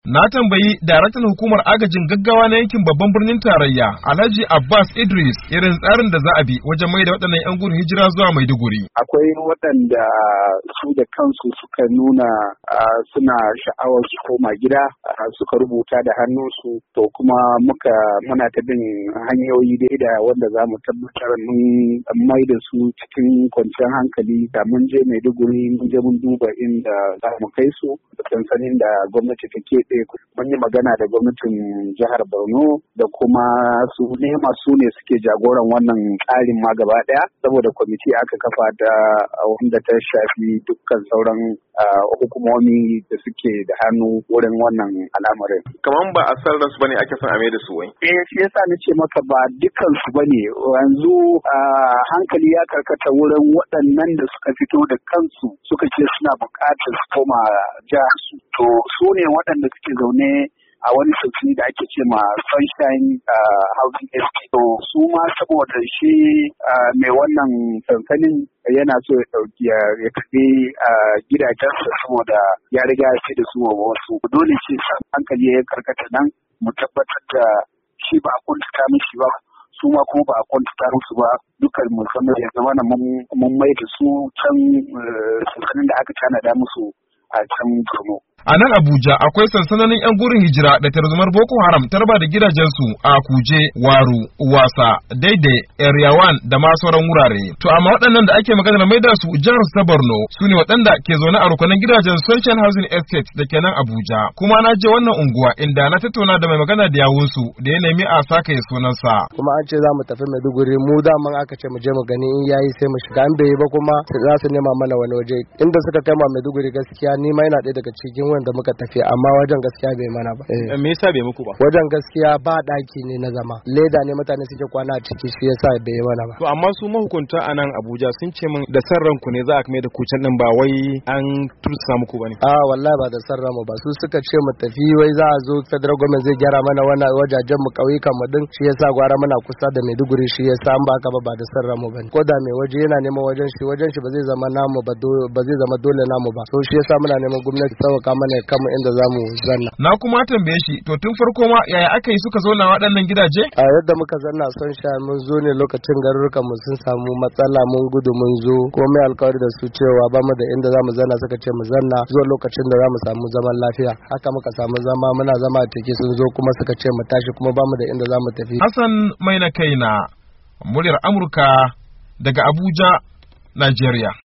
Na tambayi daraktan hukumar agajin gaggawa na yankin babban birnin tarayya, Alhaji Abbas Idris, irin tsarin da za a bi wajen mai da waɗannan 'yan gudun hijira zuwa Maiduguri. Akwai waɗanda su da kansu suka nuna suna sha'awar su koma gida, suka rubuta da hannunsu, to kuma muna ta bin hanyoyi da wanda za mu tabbatar mun mai da su cikin kwanciyar hankali. Da mun je Maiduguri mun je mun duba inda za mu kai su da sansanin da gwamnati ta keɓe. Mun yi magana da gwamnatin jihar Borno da kuma su ne suke jagoran wannan tsarin ma gaba ɗaya, saboda kwamiti aka kafa da wanda ta shafi dukkan sauran hukumomi da suke da hannu wurin wannan al'amarin. Kaman ba a san ransu bane ake son a mai da su wai. Shi yasa nace maka ba dukkan su bane. Yanzu hankali ya karkata wurin waɗannan da suka fito da kansu suka ce suna buƙatar su koma jihar su. To su ne waɗanda suke zaune a wani sansani da ake ce ma Sunshine Housing Estate. To su ma saboda shi mai wannan sansanin yana so ya ɗauki ya kaɗe gidajensa saboda ya riga ya ce da su wa wasu. Dole ce hankali ya karkata nan mu tabbatar da shi ba a kuntata mishi ba, su ma kuma ba a kuntata musu ba, dukkan musamman ya zama na mun mai da su can sansanin da aka tanada musu a can Borno. A nan Abuja akwai sansanonin 'yan gurin hijira da tarzomar Boko Haram ta raba da gidajensu a Kuje, Waru, Wasa, Daidai, Area 1 da ma sauran wurare. To amma waɗannan da ake maganar mai da su jihar ta Borno su ne waɗanda ke zaune a rukunin gidajen Sunshine Housing Estate da ke nan Abuja. Kuma na je wannan unguwa inda na tattauna da mai magana da yawunsu da ya nemi a saka ya sunansa. Kuma an ce za mu tafi Maiduguri, mu daman aka ce mu je mu gani in yayi sai mu shiga, an bai ba kuma za su nema mana wani waje. Inda suka kai ma Maiduguri gaskiya ni ma yana ɗaya daga cikin da muka tafi, amma wajen gaskiya bai mana ba. Me yasa bai muku ba? Wajen gaskiya ba daki ne na zama, leda ne mutane suke kwana a ciki, shi yasa bai mana ba. To amma su mahukunta a nan Abuja sun ce min da san ranku ne za a mai da kucin din, ba wai an tursa muku bane. Wallahi ba da san ranmu ba, su suka ce mu tafi wai za a zo federal government zai gyara mana wannan wajajen mu, kauyukan mu din, shi yasa gwara muna kusa da Maiduguri, shi yasa an baka ba da san ranmu bane. Ko da mai waje yana neman wajen shi ba zai zama namu ba, ba zai zama dole namu ba. So shi yasa muna neman gwamnati sauka mana kama inda za mu zanna. Na kuma tambaye shi, to tun farko ma yaya aka yi suka zauna waɗannan gidaje? A yadda muka zanna son sha mun zo ne lokacin garurukan mu sun samu matsala, mun gudu mun zo, ko mai alkawari da su cewa ba mu da inda za mu zanna, suka ce mu zanna zuwa lokacin da za mu samu zaman lafiya. Haka muka samu zama, muna zama a ciki, sun zo kuma suka ce mu tashi, kuma ba mu da inda za mu tafi. Hassan Mai na kaina, muryar Amurka daga Abuja, Najeriya.